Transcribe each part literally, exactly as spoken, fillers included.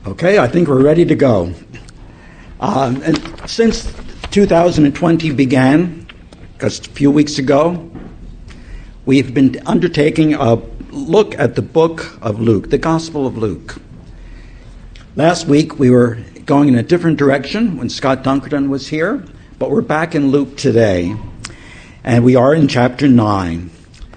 Okay, I think we're ready to go. Um, and since two thousand twenty began, just a few weeks ago, we've been undertaking a look at the book of Luke, the Gospel of Luke. Last week we were going in a different direction when Scott Dunkerton was here, but we're back in Luke today, and we are in chapter nine.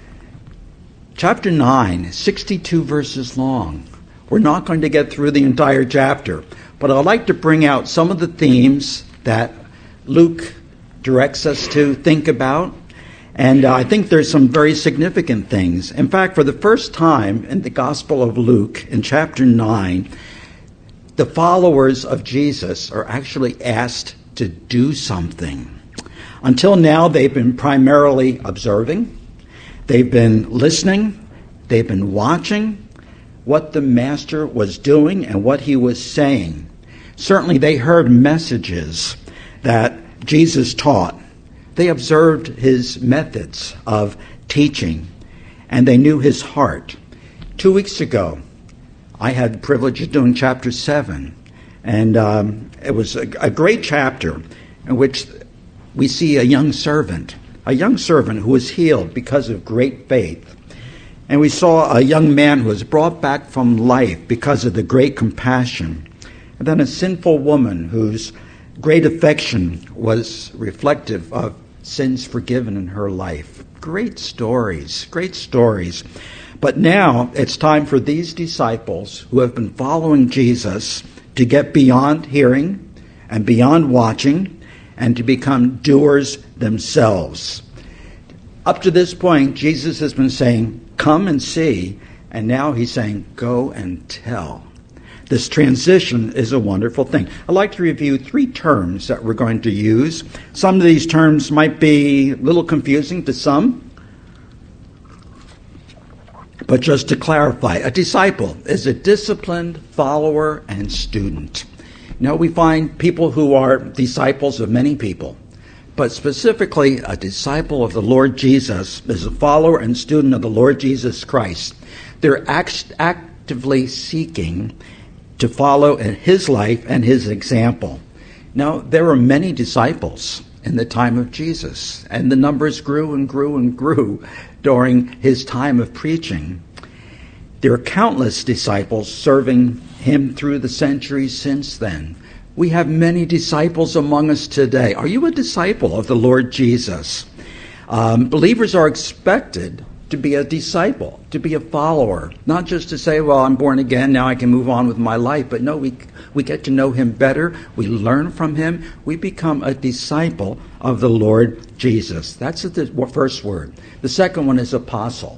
Chapter nine is sixty-two verses long. We're not going to get through the entire chapter, but I'd like to bring out some of the themes that Luke directs us to think about, and uh, I think there's some very significant things. In fact, for the first time in the Gospel of Luke, in chapter nine, the followers of Jesus are actually asked to do something. Until now, they've been primarily observing, they've been listening, they've been watching what the Master was doing and what he was saying. Certainly they heard messages that Jesus taught. They observed his methods of teaching, and they knew his heart. Two weeks ago, I had the privilege of doing chapter seven, and um, it was a, a great chapter in which we see a young servant, a young servant who was healed because of great faith. And we saw a young man who was brought back from life because of the great compassion. And then a sinful woman whose great affection was reflective of sins forgiven in her life. Great stories, great stories. But now it's time for these disciples who have been following Jesus to get beyond hearing and beyond watching and to become doers themselves. Up to this point, Jesus has been saying, come and see, and now he's saying, go and tell. This transition is a wonderful thing. I'd like to review three terms that we're going to use. Some of these terms might be a little confusing to some, but just to clarify, a disciple is a disciplined follower and student. Now, we find people who are disciples of many people, but specifically a disciple of the Lord Jesus is a follower and student of the Lord Jesus Christ. They're act- actively seeking to follow in his life and his example. Now, there were many disciples in the time of Jesus, and the numbers grew and grew and grew during his time of preaching. There are countless disciples serving him through the centuries since then. We have many disciples among us today. Are you a disciple of the Lord Jesus? Um, believers are expected to be a disciple, to be a follower, not just to say, well, I'm born again, now I can move on with my life. But no, we we get to know him better. We learn from him. We become a disciple of the Lord Jesus. That's the first word. The second one is apostle.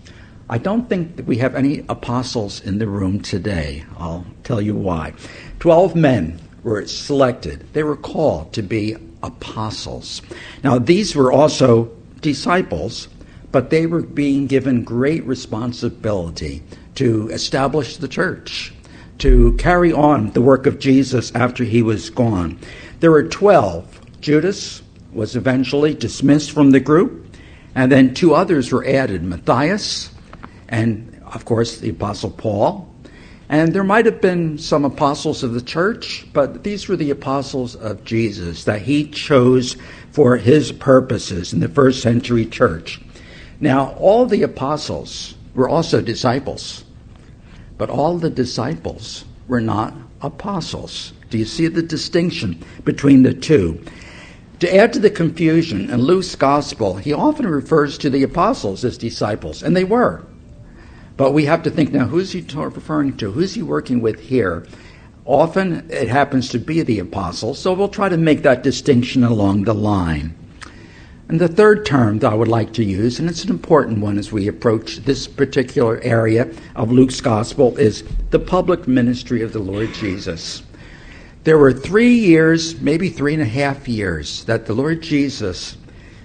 I don't think that we have any apostles in the room today. I'll tell you why. Twelve men were selected. They were called to be apostles. Now, these were also disciples, but they were being given great responsibility to establish the church, to carry on the work of Jesus after he was gone. There were twelve. Judas was eventually dismissed from the group, and then two others were added, Matthias and, of course, the Apostle Paul. And there might have been some apostles of the church, but these were the apostles of Jesus that he chose for his purposes in the first century church. Now, all the apostles were also disciples, but all the disciples were not apostles. Do you see the distinction between the two? To add to the confusion, in Luke's gospel, he often refers to the apostles as disciples, and they were. But we have to think now, who's he referring to? Who's he working with here? Often it happens to be the apostles, so we'll try to make that distinction along the line. And the third term that I would like to use, and it's an important one as we approach this particular area of Luke's gospel, is the public ministry of the Lord Jesus. There were three years, maybe three and a half years, that the Lord Jesus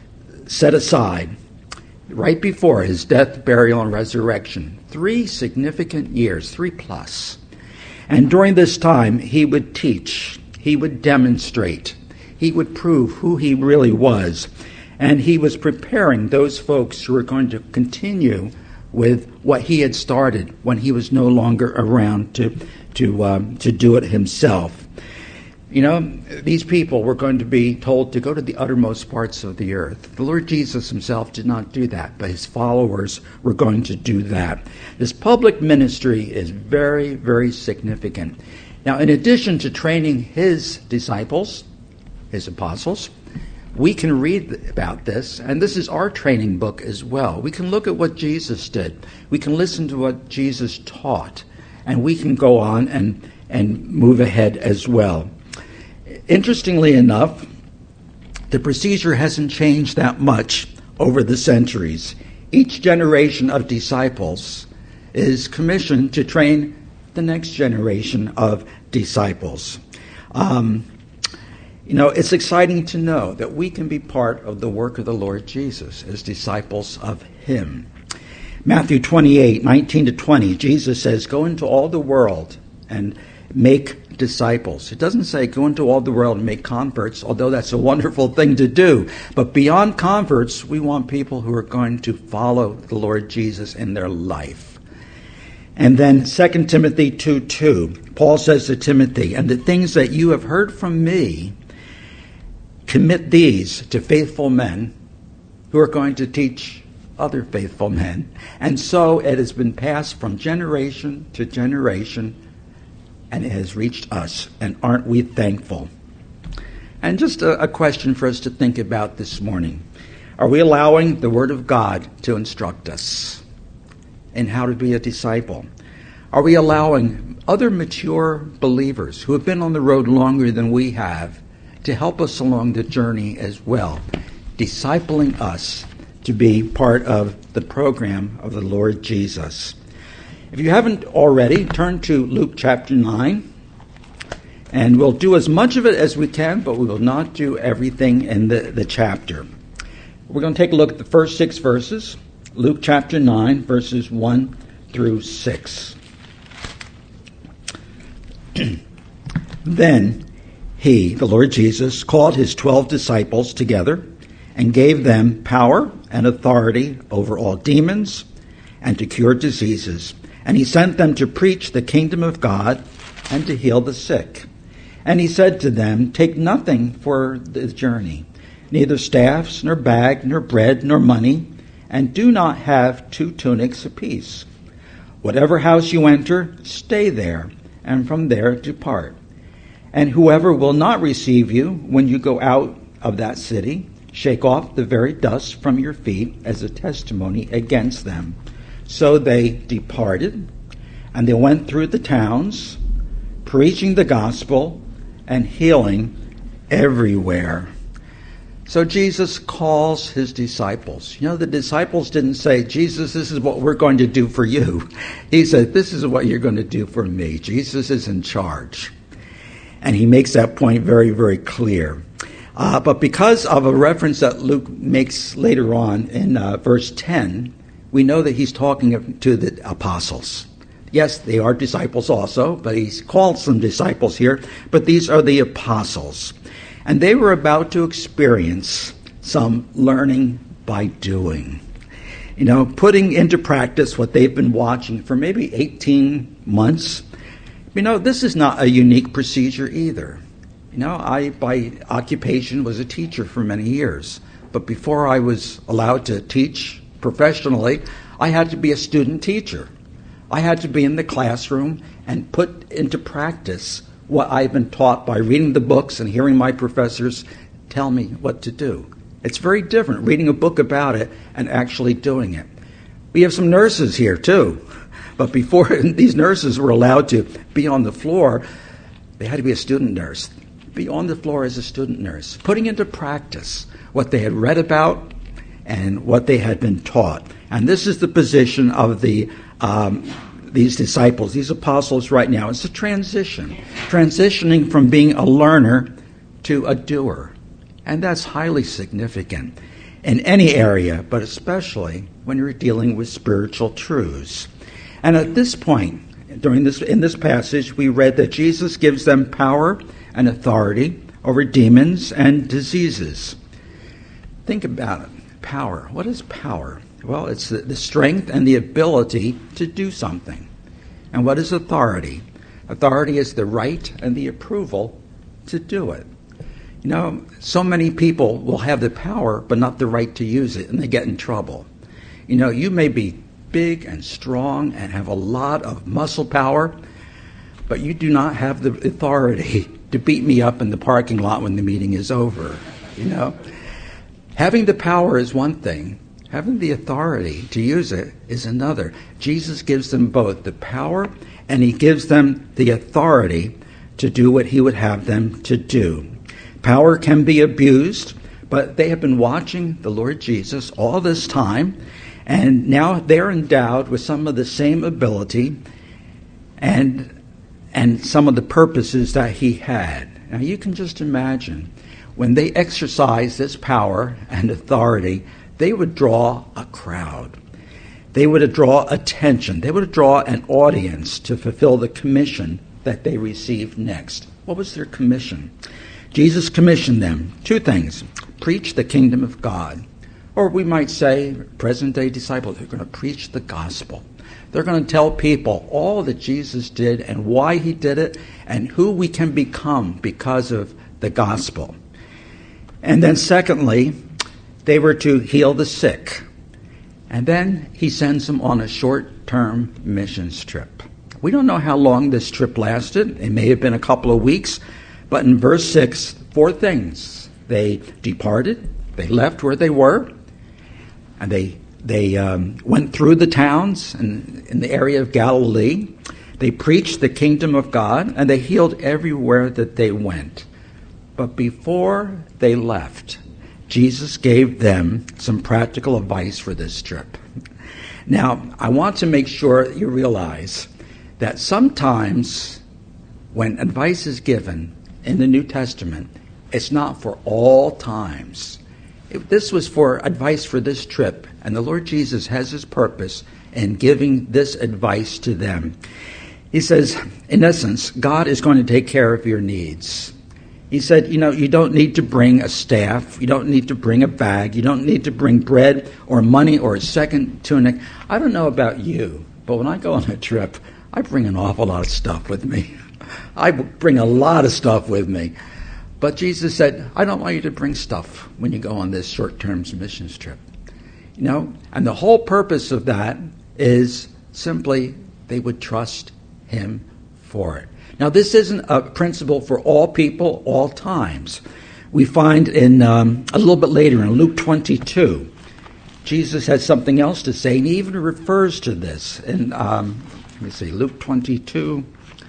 set aside right before his death, burial, and resurrection. Three significant years, three plus. And during this time, he would teach, he would demonstrate, he would prove who he really was. And he was preparing those folks who were going to continue with what he had started when he was no longer around to to um, to do it himself. You know, these people were going to be told to go to the uttermost parts of the earth. The Lord Jesus himself did not do that, but his followers were going to do that. This public ministry is very, very significant. Now, in addition to training his disciples, his apostles, we can read about this, and this is our training book as well. We can look at what Jesus did. We can listen to what Jesus taught, and we can go on and, and move ahead as well. Interestingly enough, the procedure hasn't changed that much over the centuries. Each generation of disciples is commissioned to train the next generation of disciples. Um, you know, it's exciting to know that we can be part of the work of the Lord Jesus as disciples of him. Matthew twenty-eight, nineteen to twenty, Jesus says, "Go into all the world and make disciples." It doesn't say go into all the world and make converts, although that's a wonderful thing to do. But beyond converts, we want people who are going to follow the Lord Jesus in their life. And then Second Timothy two two, Paul says to Timothy, "And the things that you have heard from me, commit these to faithful men who are going to teach other faithful men." And so it has been passed from generation to generation, and it has reached us, and aren't we thankful? And just a, a question for us to think about this morning. Are we allowing the Word of God to instruct us in how to be a disciple? Are we allowing other mature believers who have been on the road longer than we have to help us along the journey as well, discipling us to be part of the program of the Lord Jesus? If you haven't already, turn to Luke chapter nine, and we'll do as much of it as we can, but we will not do everything in the, the chapter. We're going to take a look at the first six verses, Luke chapter nine, verses one through six. Then he, the Lord Jesus, called his twelve disciples together and gave them power and authority over all demons and to cure diseases. And he sent them to preach the kingdom of God and to heal the sick. And he said to them, "Take nothing for the journey, neither staffs, nor bag, nor bread, nor money, and do not have two tunics apiece. Whatever house you enter, stay there, and from there depart. And whoever will not receive you when you go out of that city, shake off the very dust from your feet as a testimony against them." So they departed, and they went through the towns, preaching the gospel and healing everywhere. So Jesus calls his disciples. You know, the disciples didn't say, "Jesus, this is what we're going to do for you." He said, "This is what you're going to do for me." Jesus is in charge. And he makes that point very, very clear. Uh, but because of a reference that Luke makes later on in uh, verse ten, we know that he's talking to the apostles. Yes, they are disciples also, but he's called some disciples here, but these are the apostles. And they were about to experience some learning by doing. You know, putting into practice what they've been watching for maybe eighteen months. You know, this is not a unique procedure either. You know, I, by occupation, was a teacher for many years. But before I was allowed to teach professionally, I had to be a student teacher. I had to be in the classroom and put into practice what I've been taught by reading the books and hearing my professors tell me what to do. It's very different reading a book about it and actually doing it. We have some nurses here too, but before these nurses were allowed to be on the floor, they had to be a student nurse. Be on the floor as a student nurse, putting into practice what they had read about and what they had been taught. And this is the position of the um, these disciples, these apostles right now. It's a transition, transitioning from being a learner to a doer. And that's highly significant in any area, but especially when you're dealing with spiritual truths. And at this point, during this in this passage, we read that Jesus gives them power and authority over demons and diseases. Think about it. Power. What is power? Well, it's the, the strength and the ability to do something. And what is authority? Authority is the right and the approval to do it. You know, so many people will have the power but not the right to use it, and they get in trouble. You know, you may be big and strong and have a lot of muscle power, but you do not have the authority to beat me up in the parking lot when the meeting is over. You know, having the power is one thing. Having the authority to use it is another. Jesus gives them both the power, and he gives them the authority to do what he would have them to do. Power can be abused, but they have been watching the Lord Jesus all this time, and now they're endowed with some of the same ability and and some of the purposes that he had. Now you can just imagine, when they exercise this power and authority, they would draw a crowd. They would draw attention. They would draw an audience to fulfill the commission that they received next. What was their commission? Jesus commissioned them two things: preach the kingdom of God, or we might say, present-day disciples, they're going to preach the gospel. They're going to tell people all that Jesus did and why he did it and who we can become because of the gospel. And then secondly, they were to heal the sick. And then he sends them on a short-term missions trip. We don't know how long this trip lasted. It may have been a couple of weeks. But in verse six, four things. They departed. They left where they were. And they they um, went through the towns in, in the area of Galilee. They preached the kingdom of God. And they healed everywhere that they went. But before they left, Jesus gave them some practical advice for this trip. Now, I want to make sure that you realize that sometimes when advice is given in the New Testament, it's not for all times. If this was for advice for this trip, and the Lord Jesus has his purpose in giving this advice to them. He says, in essence, God is going to take care of your needs. He said, you know, you don't need to bring a staff. You don't need to bring a bag. You don't need to bring bread or money or a second tunic. I don't know about you, but when I go on a trip, I bring an awful lot of stuff with me. I bring a lot of stuff with me. But Jesus said, I don't want you to bring stuff when you go on this short-term missions trip. You know, and the whole purpose of that is simply they would trust him for it. Now, this isn't a principle for all people, all times. We find in um, a little bit later in Luke twenty-two, Jesus has something else to say, and he even refers to this. In, um, let me see, Luke twenty-two,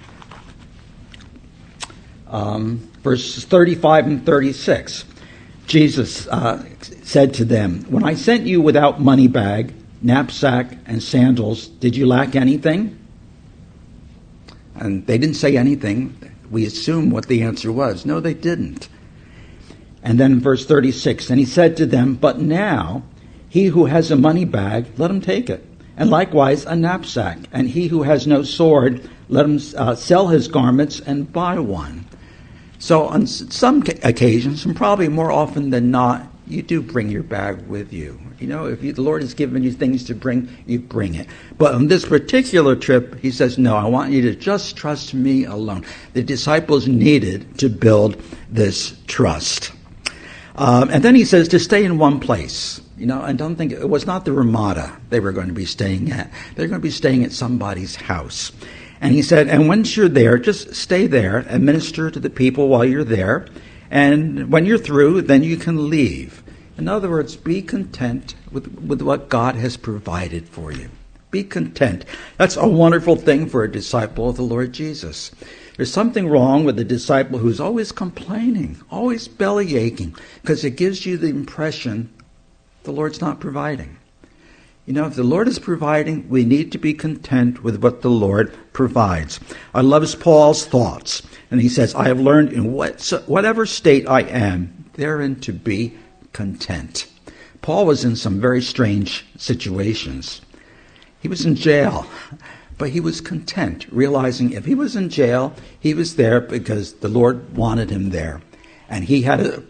um, verses thirty-five and thirty-six. Jesus uh, said to them, when I sent you without money bag, knapsack, and sandals, did you lack anything? And they didn't say anything. We assume what the answer was. No, they didn't. And then in verse thirty-six, and he said to them, but now he who has a money bag, let him take it. And likewise a knapsack. And he who has no sword, let him uh, sell his garments and buy one. So on some occasions, and probably more often than not, you do bring your bag with you. You know, if you, the Lord has given you things to bring, you bring it. But on this particular trip, he says, no, I want you to just trust me alone. The disciples needed to build this trust. Um, and then he says to stay in one place. You know, and don't think, it was not the Ramada they were going to be staying at. They're going to be staying at somebody's house. And he said, and once you're there, just stay there and minister to the people while you're there. And when you're through, then you can leave. In other words, be content with, with what God has provided for you. Be content. That's a wonderful thing for a disciple of the Lord Jesus. There's something wrong with a disciple who's always complaining, always belly aching, because it gives you the impression the Lord's not providing. You know, if the Lord is providing, we need to be content with what the Lord provides. I love Paul's thoughts. And he says, I have learned in what, whatever state I am, therein to be content. Paul was in some very strange situations. He was in jail, but he was content, realizing if he was in jail, he was there because the Lord wanted him there. And he had a, a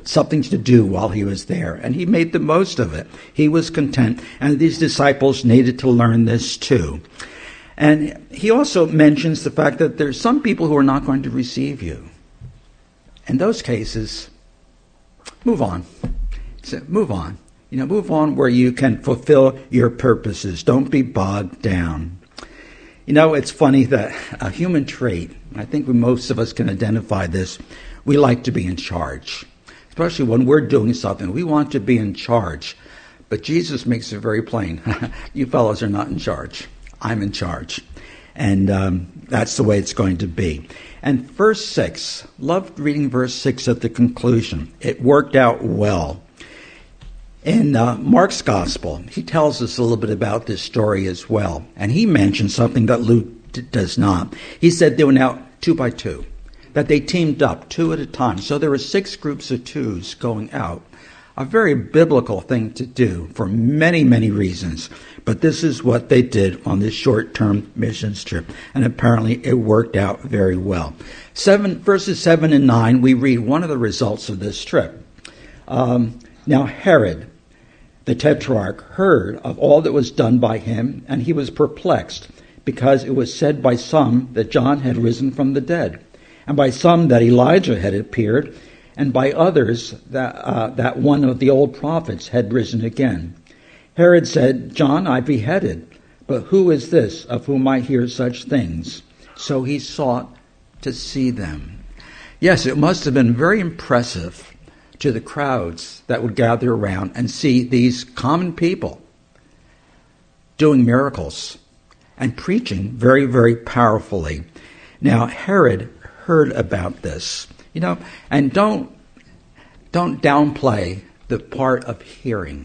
something to do while he was there, and he made the most of it. He was content, and these disciples needed to learn this too. And he also mentions the fact that there's some people who are not going to receive you. In those cases, move on. So move on. You know, move on where you can fulfill your purposes. Don't be bogged down. You know, it's funny that a human trait, I think most of us can identify this, we like to be in charge. Especially when we're doing something, we want to be in charge. But Jesus makes it very plain. You fellows are not in charge. I'm in charge. And um, that's the way it's going to be. And verse six, loved reading verse six at the conclusion. It worked out well. In uh, Mark's gospel, he tells us a little bit about this story as well. And he mentions something that Luke d- does not. He said they went out two by two, that they teamed up two at a time. So there were six groups of twos going out. A very biblical thing to do for many, many reasons. But this is what they did on this short-term missions trip. And apparently it worked out very well. Seven, verses seven and nine, we read one of the results of this trip. Um, now Herod, the tetrarch, heard of all that was done by him, and he was perplexed, because it was said by some that John had risen from the dead, and by some that Elijah had appeared, and by others that, uh, that one of the old prophets had risen again. Herod said, John I beheaded, but who is this of whom I hear such things? So he sought to see them. Yes, it must have been very impressive to the crowds that would gather around and see these common people doing miracles and preaching very, very powerfully. Now, Herod heard about this, you know, and don't, don't downplay the part of hearing.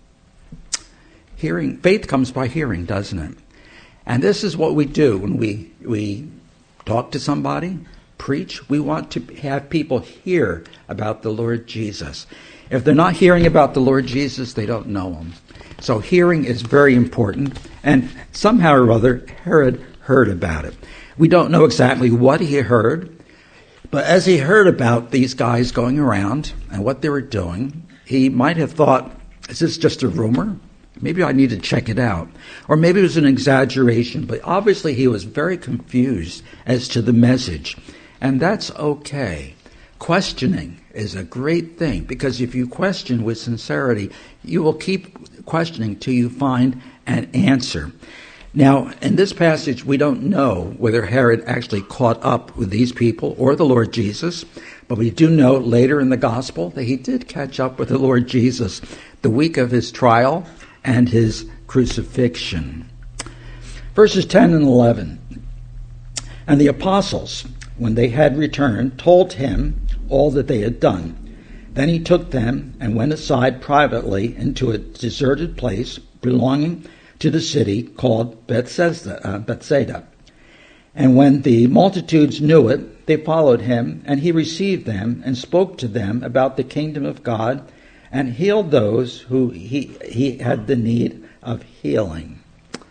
Hearing, faith comes by hearing, doesn't it? And this is what we do when we, we talk to somebody, preach. We want to have people hear about the Lord Jesus. If they're not hearing about the Lord Jesus, they don't know him. So hearing is very important. And somehow or other, Herod heard about it. We don't know exactly what he heard, but as he heard about these guys going around and what they were doing, he might have thought, is this just a rumor? Maybe I need to check it out. Or maybe it was an exaggeration, but obviously he was very confused as to the message. And that's okay. Questioning is a great thing, because if you question with sincerity, you will keep questioning till you find an answer. Now, in this passage, we don't know whether Herod actually caught up with these people or the Lord Jesus, but we do know later in the gospel that he did catch up with the Lord Jesus the week of his trial and his crucifixion. Verses ten and eleven. And the apostles, when they had returned, told him all that they had done. Then he took them and went aside privately into a deserted place belonging to the city called Bethsaida. Uh, Bethsaida. And when the multitudes knew it, they followed him, and he received them and spoke to them about the kingdom of God, and healed those who he, he had the need of healing.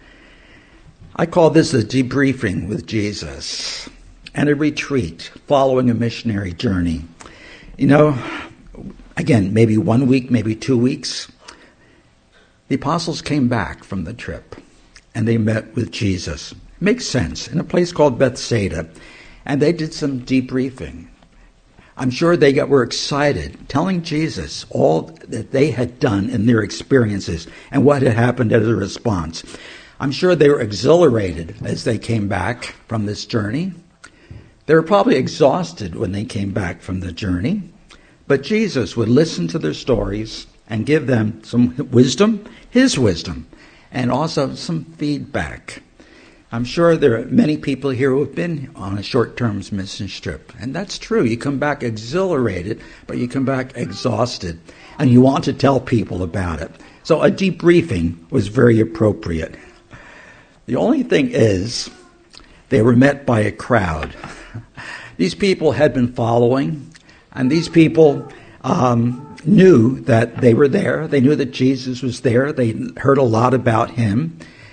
I call this a debriefing with Jesus and a retreat following a missionary journey. You know, again, maybe one week, maybe two weeks. The apostles came back from the trip and they met with Jesus. Makes sense. In a place called Bethsaida. And they did some debriefing. I'm sure they got, were excited, telling Jesus all that they had done in their experiences and what had happened as a response. I'm sure they were exhilarated as they came back from this journey. They were probably exhausted when they came back from the journey. But Jesus would listen to their stories and give them some wisdom, his wisdom, and also some feedback. I'm sure there are many people here who have been on a short-term mission trip. And that's true. You come back exhilarated, but you come back exhausted. And you want to tell people about it. So a debriefing was very appropriate. The only thing is, they were met by a crowd. These people had been following, and these people um, knew that they were there. They knew that Jesus was there. They heard a lot about him.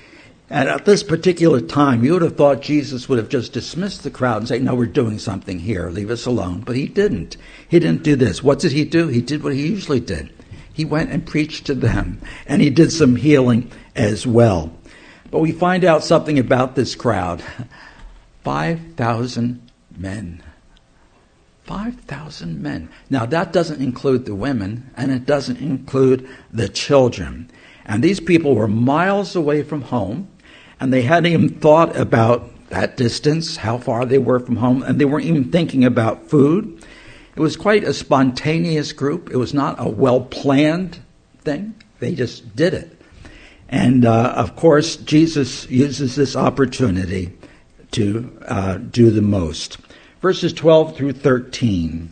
And at this particular time, you would have thought Jesus would have just dismissed the crowd and say, no, we're doing something here. Leave us alone. But he didn't. He didn't do this. What did he do? He did what he usually did. He went and preached to them. And he did some healing as well. But we find out something about this crowd. five thousand men. five thousand men. Now, that doesn't include the women, and it doesn't include the children. And these people were miles away from home. And they hadn't even thought about that distance, how far they were from home, and they weren't even thinking about food. It was quite a spontaneous group. It was not a well-planned thing. They just did it. And, uh, of course, Jesus uses this opportunity to uh, do the most. Verses twelve through thirteen.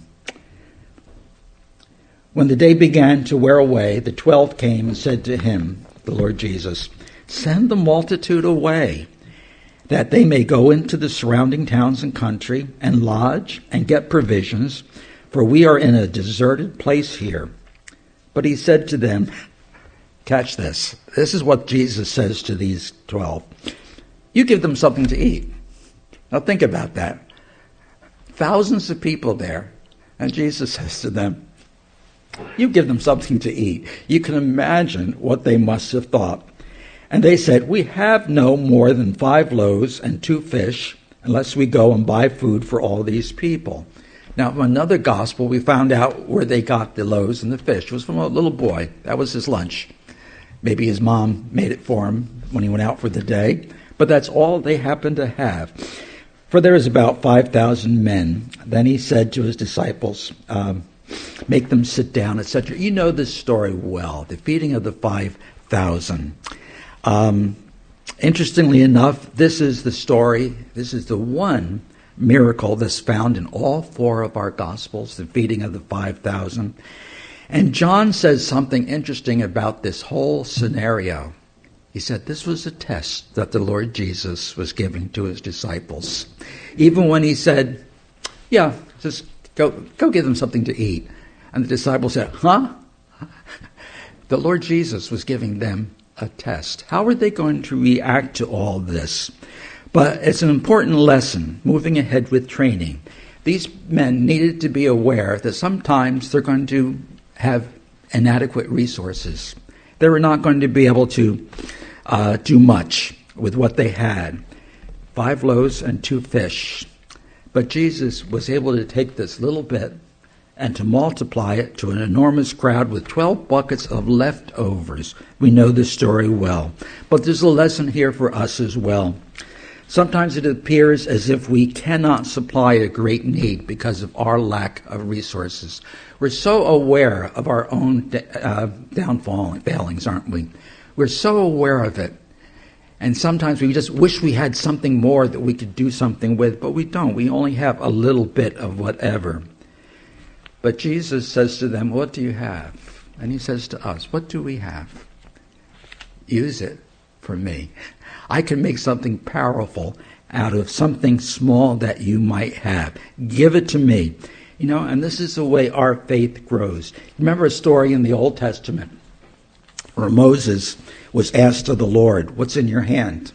When the day began to wear away, the twelve came and said to him, the Lord Jesus, send the multitude away, that they may go into the surrounding towns and country and lodge and get provisions, for we are in a deserted place here. But he said to them, catch this. This is what Jesus says to these twelve. You give them something to eat. Now think about that. Thousands of people there, and Jesus says to them, you give them something to eat. You can imagine what they must have thought. And they said, we have no more than five loaves and two fish, unless we go and buy food for all these people. Now, from another gospel, we found out where they got the loaves and the fish. It was from a little boy. That was his lunch. Maybe his mom made it for him when he went out for the day. But that's all they happened to have. For there is about five thousand men. Then he said to his disciples, um, make them sit down, et cetera. You know this story well, the feeding of the five thousand. Um, interestingly enough, this is the story, this is the one miracle that's found in all four of our Gospels, the feeding of the five thousand. And John says something interesting about this whole scenario. He said this was a test that the Lord Jesus was giving to his disciples. Even when he said, yeah, just go, go give them something to eat. And the disciples said, huh? The Lord Jesus was giving them a test. How are they going to react to all this? But it's an important lesson, moving ahead with training. These men needed to be aware that sometimes they're going to have inadequate resources. They were not going to be able to uh, do much with what they had. Five loaves and two fish. But Jesus was able to take this little bit and to multiply it to an enormous crowd with twelve buckets of leftovers. We know this story well. But there's a lesson here for us as well. Sometimes it appears as if we cannot supply a great need because of our lack of resources. We're so aware of our own uh, downfall and failings, aren't we? We're so aware of it. And sometimes we just wish we had something more that we could do something with, but we don't. We only have a little bit of whatever. But Jesus says to them, what do you have? And he says to us, what do we have? Use it for me. I can make something powerful out of something small that you might have. Give it to me. You know, and this is the way our faith grows. Remember a story in the Old Testament where Moses was asked of the Lord, what's in your hand?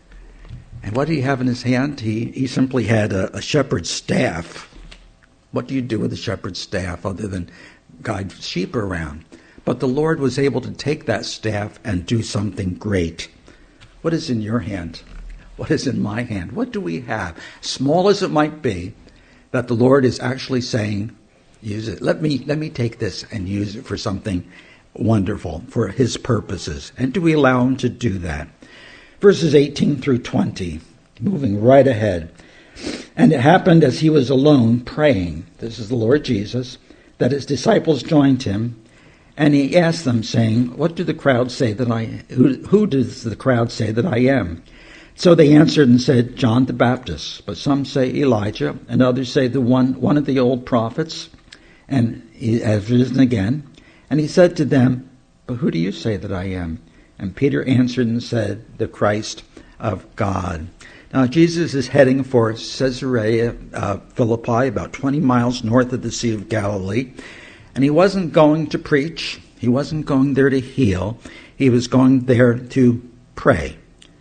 And what did he have in his hand? He, he simply had a, a shepherd's staff. What do you do with a shepherd's staff other than guide sheep around? But the Lord was able to take that staff and do something great. What is in your hand? What is in my hand? What do we have? Small as it might be, that the Lord is actually saying, use it. Let me, let me take this and use it for something wonderful, for his purposes. And do we allow him to do that? Verses eighteen through twenty, moving right ahead. And it happened as he was alone praying, this is the Lord Jesus, that his disciples joined him, and he asked them, saying, what do the crowd say that I, who, who does the crowd say that I am? So they answered and said, John the Baptist, but some say Elijah, and others say the one, one of the old prophets, and he has risen again. And he said to them, but who do you say that I am? And Peter answered and said, the Christ of God. Now, Jesus is heading for Caesarea uh, Philippi, about twenty miles north of the Sea of Galilee. And he wasn't going to preach. He wasn't going there to heal. He was going there to pray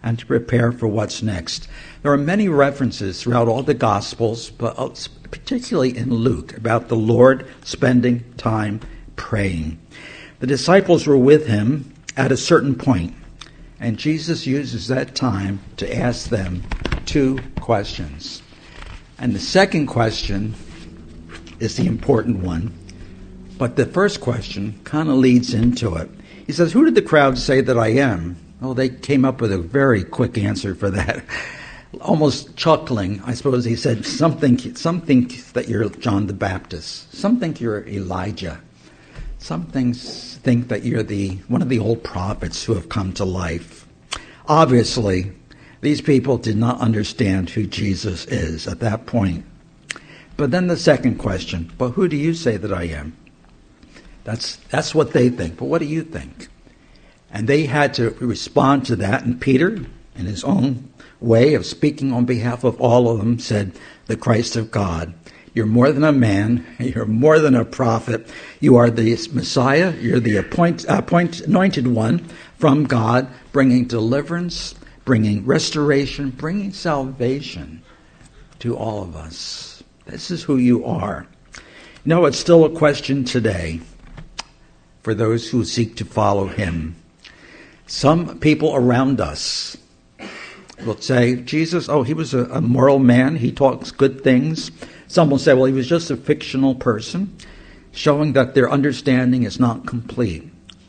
and to prepare for what's next. There are many references throughout all the Gospels, but particularly in Luke, about the Lord spending time praying. The disciples were with him at a certain point, and Jesus uses that time to ask them two questions. And the second question is the important one, but the first question kind of leads into it. He says, "Who did the crowd say that I am?" Well, they came up with a very quick answer for that. Almost chuckling, I suppose he said, some think, some think that you're John the Baptist. Some think you're Elijah. Some things think that you're the one of the old prophets who have come to life. Obviously, these people did not understand who Jesus is at that point. But then the second question, but who do you say that I am? That's that's what they think. But what do you think? And they had to respond to that. And Peter, in his own way of speaking on behalf of all of them, said, "The Christ of God. You're more than a man. You're more than a prophet. You are the Messiah. You're the appoint, appoint, anointed one from God, bringing deliverance, bringing restoration, bringing salvation to all of us. This is who you are." You know, it's still a question today for those who seek to follow him. Some people around us will say, Jesus, oh, he was a, a moral man. He talks good things. Some will say, well, he was just a fictional person, showing that their understanding is not complete.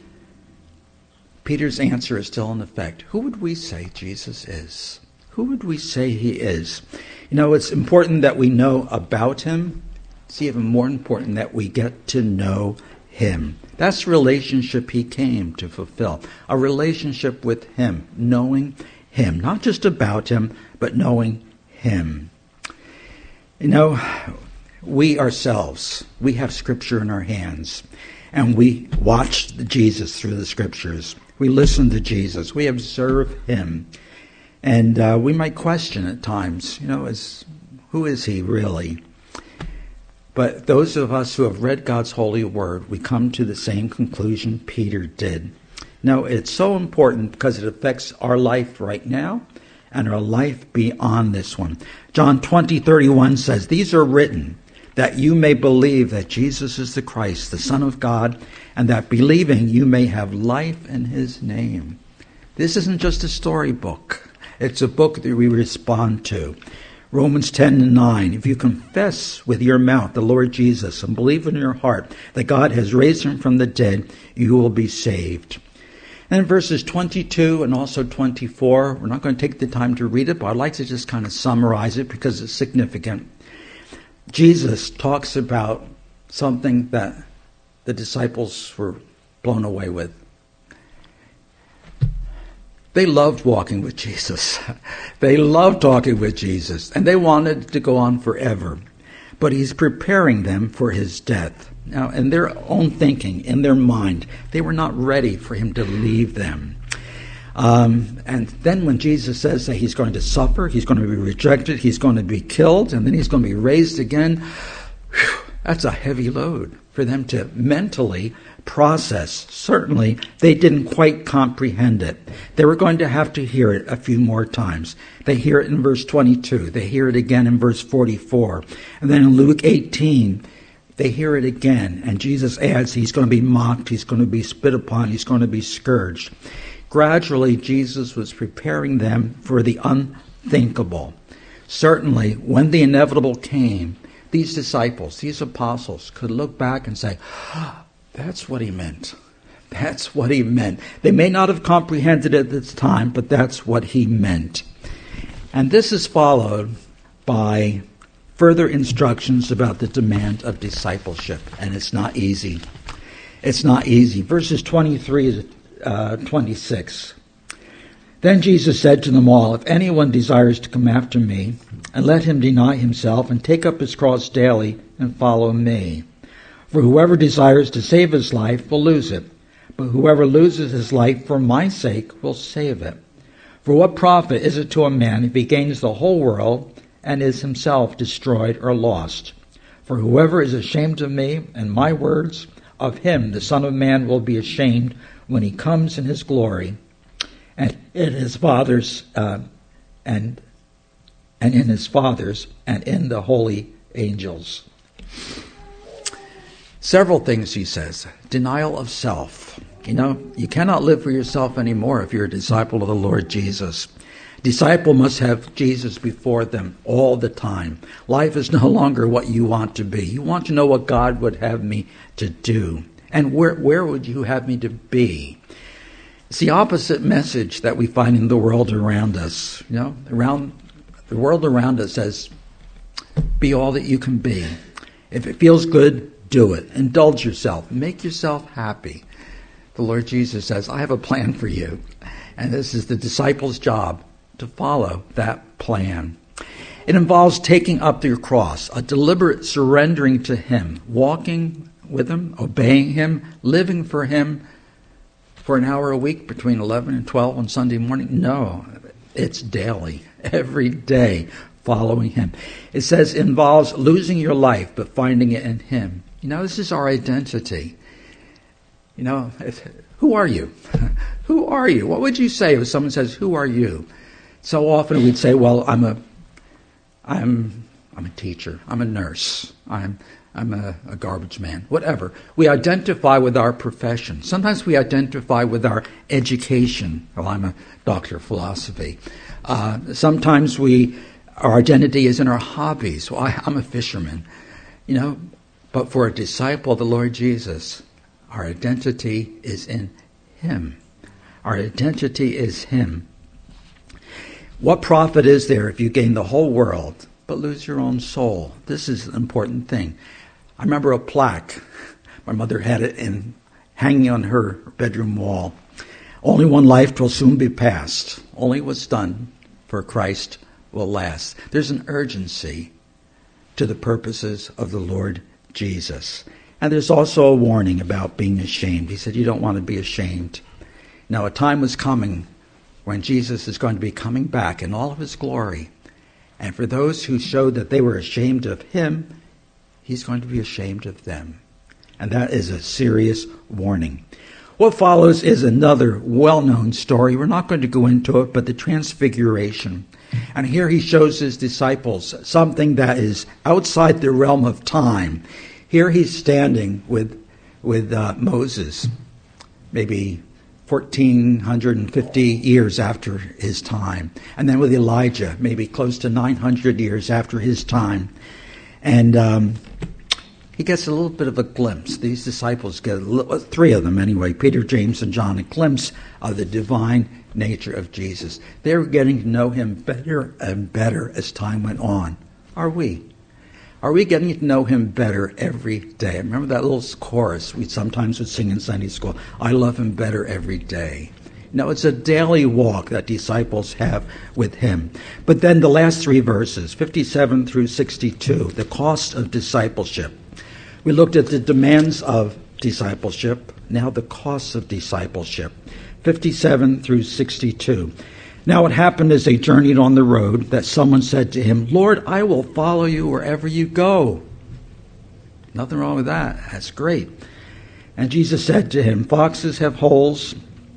Peter's answer is still in effect. Who would we say Jesus is? Who would we say he is? You know, it's important that we know about him. It's even more important that we get to know him. That's the relationship he came to fulfill. A relationship with him, knowing him. Not just about him, but knowing him. You know, we ourselves, we have Scripture in our hands, and we watch Jesus through the Scriptures. We listen to Jesus. We observe him. And uh, we might question at times, you know, is, who is he really? But those of us who have read God's holy word, we come to the same conclusion Peter did. Now, it's so important because it affects our life right now and our life beyond this one. John twenty thirty-one says, "These are written that you may believe that Jesus is the Christ, the Son of God, and that believing you may have life in his name." This isn't just a storybook. It's a book that we respond to. Romans ten and nine, "If you confess with your mouth the Lord Jesus and believe in your heart that God has raised him from the dead, you will be saved." And in verses twenty-two and also twenty-four, we're not going to take the time to read it, but I'd like to just kind of summarize it because it's significant. Jesus talks about something that the disciples were blown away with. They loved walking with Jesus. They loved talking with Jesus, and they wanted to go on forever. But he's preparing them for his death. Now, in their own thinking, in their mind, they were not ready for him to leave them. Um, and then when Jesus says that he's going to suffer, he's going to be rejected, he's going to be killed, and then he's going to be raised again, whew, that's a heavy load for them to mentally process. Certainly, they didn't quite comprehend it. They were going to have to hear it a few more times. They hear it in verse twenty-two. They hear it again in verse forty-four. And then in Luke eighteen, they hear it again. And Jesus adds he's going to be mocked, he's going to be spit upon, he's going to be scourged. Gradually, Jesus was preparing them for the unthinkable. Certainly, when the inevitable came, these disciples, these apostles, could look back and say, oh, that's what he meant. That's what he meant. They may not have comprehended it at this time, but that's what he meant. And this is followed by further instructions about the demand of discipleship. And it's not easy. It's not easy. Verses twenty-three to uh, twenty-six. Then Jesus said to them all, "If anyone desires to come after me, and let him deny himself and take up his cross daily and follow me. For whoever desires to save his life will lose it, but whoever loses his life for my sake will save it. For what profit is it to a man if he gains the whole world and is himself destroyed or lost? For whoever is ashamed of me and my words, of him the Son of Man will be ashamed when he comes in his glory, and in his Father's uh, and and in his Father's and in the holy angels. Several things he says. Denial of self. You know, you cannot live for yourself anymore if you're a disciple of the Lord Jesus. Disciple must have Jesus before them all the time. Life is no longer what you want to be. You want to know what God would have me to do. And where where would you have me to be? It's the opposite message that we find in the world around us. You know, around the world around us says, be all that you can be. If it feels good, do it. Indulge yourself. Make yourself happy. The Lord Jesus says, I have a plan for you. And this is the disciple's job, to follow that plan. It involves taking up your cross, a deliberate surrendering to him, walking with him, obeying him, living for him for an hour a week between eleven and twelve on Sunday morning. No, it's daily, every day, following him. It says it involves losing your life, but finding it in him. You know, this is our identity. You know, if, who are you? Who are you? What would you say if someone says, who are you? So often we'd say, well, I'm a, I'm, I'm a teacher. I'm a nurse. I'm, I'm a, a garbage man. Whatever. We identify with our profession. Sometimes we identify with our education. Well, I'm a doctor of philosophy. Uh, sometimes we, our identity is in our hobbies. Well, I, I'm a fisherman. You know, but for a disciple of the Lord Jesus, our identity is in him. Our identity is him. What profit is there if you gain the whole world but lose your own soul? This is an important thing. I remember a plaque. My mother had it in hanging on her bedroom wall. Only one life will soon be passed. Only what's done for Christ will last. There's an urgency to the purposes of the Lord Jesus. And there's also a warning about being ashamed. He said, you don't want to be ashamed. Now, a time was coming when Jesus is going to be coming back in all of his glory. And for those who showed that they were ashamed of him, he's going to be ashamed of them. And that is a serious warning. What follows is another well-known story. We're not going to go into it, but the Transfiguration. And here he shows his disciples something that is outside the realm of time. Here he's standing with, with uh, Moses, maybe fourteen fifty years after his time. And then with Elijah, maybe close to nine hundred years after his time. And um, he gets a little bit of a glimpse. These disciples get, a little, three of them anyway, Peter, James, and John, a glimpse of the divine nature of Jesus. They're getting to know him better and better as time went on. Are we? Are we getting to know him better every day? I remember that little chorus we sometimes would sing in Sunday school. I love him better every day. No, it's a daily walk that disciples have with him. But then the last three verses, fifty-seven through sixty-two, the cost of discipleship. We looked at the demands of discipleship, now the costs of discipleship, fifty-seven through sixty-two. Now it happened as they journeyed on the road that someone said to him, Lord, I will follow you wherever you go. Nothing wrong with that. That's great. And Jesus said to him, foxes have holes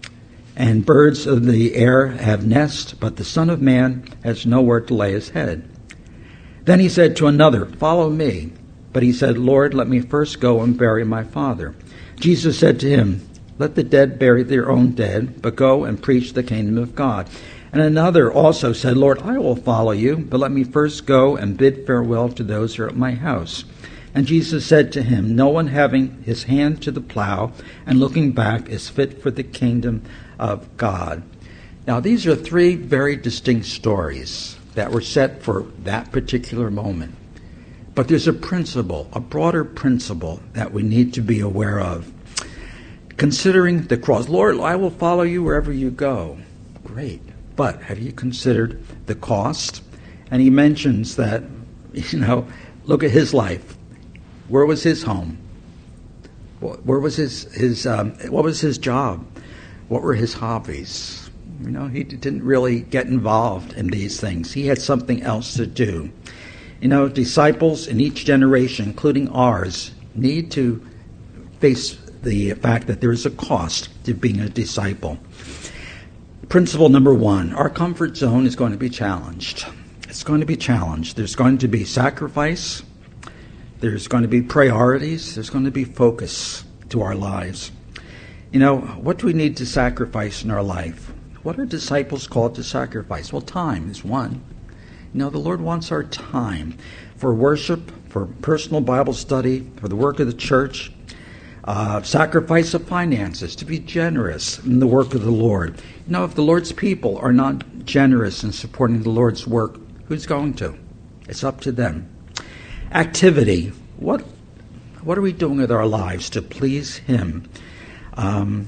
and birds of the air have nests, but the Son of Man has nowhere to lay his head. Then he said to another, follow me. But he said, Lord, let me first go and bury my father. Jesus said to him, let the dead bury their own dead, but go and preach the kingdom of God. And another also said, Lord, I will follow you, but let me first go and bid farewell to those who are at my house. And Jesus said to him, no one having his hand to the plow and looking back is fit for the kingdom of God. Now, these are three very distinct stories that were set for that particular moment. But there's a principle, a broader principle that we need to be aware of. Considering the cross, Lord, I will follow you wherever you go. Great. But have you considered the cost? And he mentions that, you know, look at his life. Where was his home? Where was his, his um, what was his job? What were his hobbies? You know, he didn't really get involved in these things. He had something else to do. You know, disciples in each generation, including ours, need to face the fact that there is a cost to being a disciple. Principle number one, our comfort zone is going to be challenged. It's going to be challenged. There's going to be sacrifice. There's going to be priorities. There's going to be focus to our lives. You know, what do we need to sacrifice in our life? What are disciples called to sacrifice? Well, time is one. You know, the Lord wants our time for worship, for personal Bible study, for the work of the church, uh, sacrifice of finances, to be generous in the work of the Lord. You know, if the Lord's people are not generous in supporting the Lord's work, who's going to? It's up to them. Activity. What, what are we doing with our lives to please Him? Um,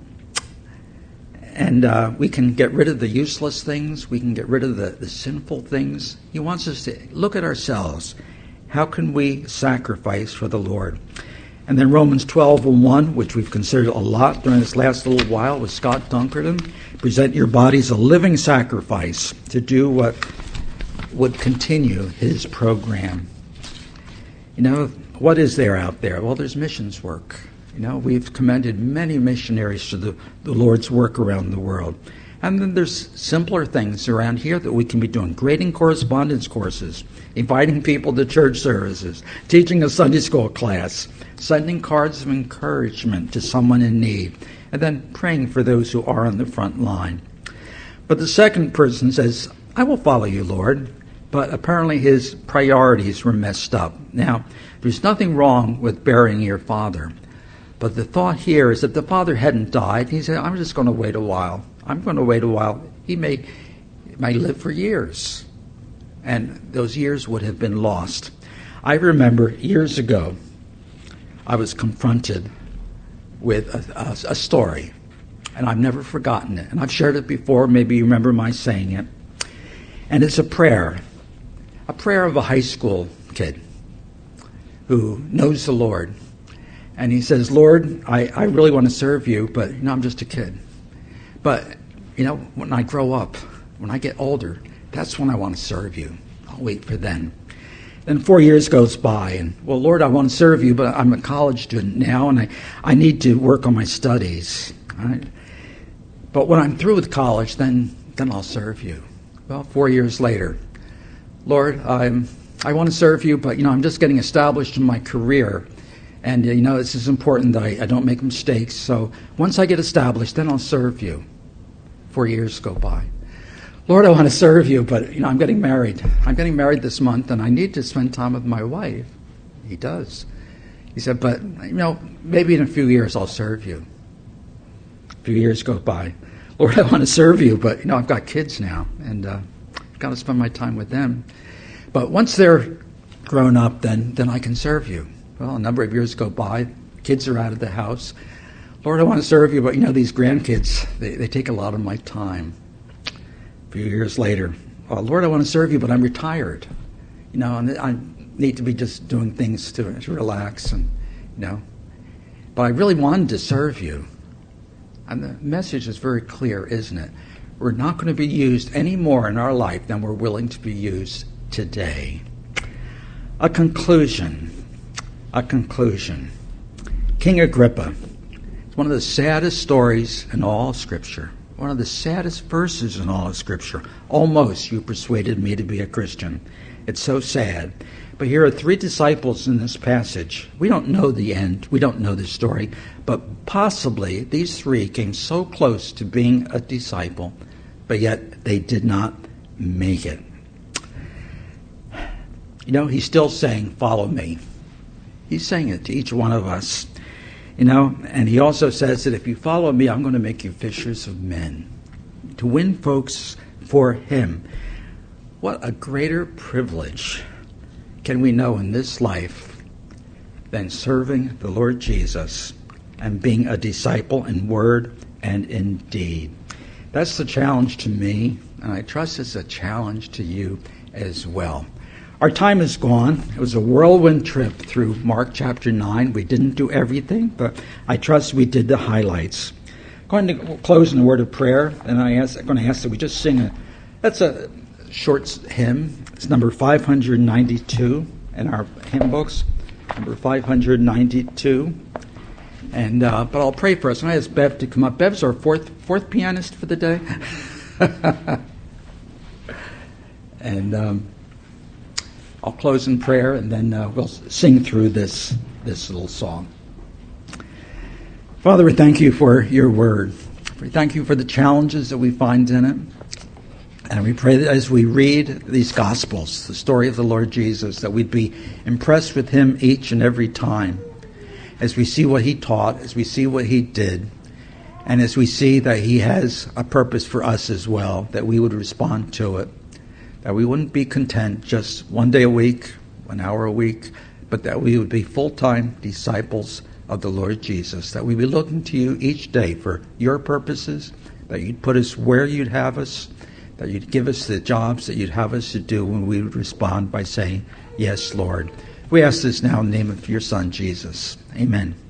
and uh, we can get rid of the useless things. We can get rid of the, the sinful things. He wants us to look at ourselves. How can we sacrifice for the Lord? And then Romans twelve and one, which we've considered a lot during this last little while with Scott Dunkerton. Present your bodies a living sacrifice to do what would continue His program. You know, what is there out there? Well, there's missions work. You know, we've commended many missionaries to the, the Lord's work around the world. And then there's simpler things around here that we can be doing. Grading correspondence courses, inviting people to church services, teaching a Sunday school class, sending cards of encouragement to someone in need, and then praying for those who are on the front line. But the second person says, I will follow you, Lord. But apparently his priorities were messed up. Now, there's nothing wrong with burying your father. But the thought here is that the father hadn't died. He said, I'm just going to wait a while. I'm going to wait a while. He may, may live for years. And those years would have been lost. I remember years ago, I was confronted with a, a, a story. And I've never forgotten it. And I've shared it before. Maybe you remember my saying it. And it's a prayer. A prayer of a high school kid who knows the Lord. And he says, Lord, I, I really want to serve you, but, you know, I'm just a kid. But, you know, when I grow up, when I get older, that's when I want to serve you. I'll wait for then. Then four years goes by, and, well, Lord, I want to serve you, but I'm a college student now, and I, I need to work on my studies. All right? But when I'm through with college, then, then I'll serve you. Well, four years later, Lord, I'm, I want to serve you, but, you know, I'm just getting established in my career. And, you know, this is important that I, I don't make mistakes. So once I get established, then I'll serve you. Four years go by. Lord, I want to serve you, but, you know, I'm getting married. I'm getting married this month, and I need to spend time with my wife. He does. He said, but, you know, maybe in a few years I'll serve you. A few years go by. Lord, I want to serve you, but, you know, I've got kids now, and uh, I've got to spend my time with them. But once they're grown up, then then I can serve you. Well, a number of years go by. Kids are out of the house. Lord, I want to serve you, but, you know, these grandkids, they, they take a lot of my time. A few years later, oh, Lord, I want to serve you, but I'm retired. You know, and I need to be just doing things to, to relax, and, you know. But I really wanted to serve you. And the message is very clear, isn't it? We're not going to be used any more in our life than we're willing to be used today. A conclusion. A conclusion. King Agrippa. It's one of the saddest stories in all of Scripture. One of the saddest verses in all of Scripture. Almost you persuaded me to be a Christian. It's so sad. But here are three disciples in this passage. We don't know the end. We don't know the story. But possibly these three came so close to being a disciple, but yet they did not make it. You know, he's still saying, follow me. He's saying it to each one of us. You know, and he also says that if you follow me, I'm going to make you fishers of men. To win folks for him. What a greater privilege can we know in this life than serving the Lord Jesus and being a disciple in word and in deed. That's the challenge to me, and I trust it's a challenge to you as well. Our time is gone. It was a whirlwind trip through Mark chapter nine. We didn't do everything, but I trust we did the highlights. I'm going to close in a word of prayer, and I ask, I'm going to ask that we just sing a, that's a short hymn. It's number five hundred ninety-two in our hymn books, number five hundred ninety-two. And uh, but I'll pray for us. And I ask Bev to come up. Bev's our fourth fourth pianist for the day. and um, I'll close in prayer, and then uh, we'll sing through this this little song. Father, we thank you for your word. We thank you for the challenges that we find in it. And we pray that as we read these Gospels, the story of the Lord Jesus, that we'd be impressed with him each and every time. As we see what he taught, as we see what he did, and as we see that he has a purpose for us as well, that we would respond to it. That we wouldn't be content just one day a week, one hour a week, but that we would be full-time disciples of the Lord Jesus. That we'd be looking to you each day for your purposes, that you'd put us where you'd have us, that you'd give us the jobs that you'd have us to do when we would respond by saying, yes, Lord. We ask this now in the name of your Son, Jesus. Amen.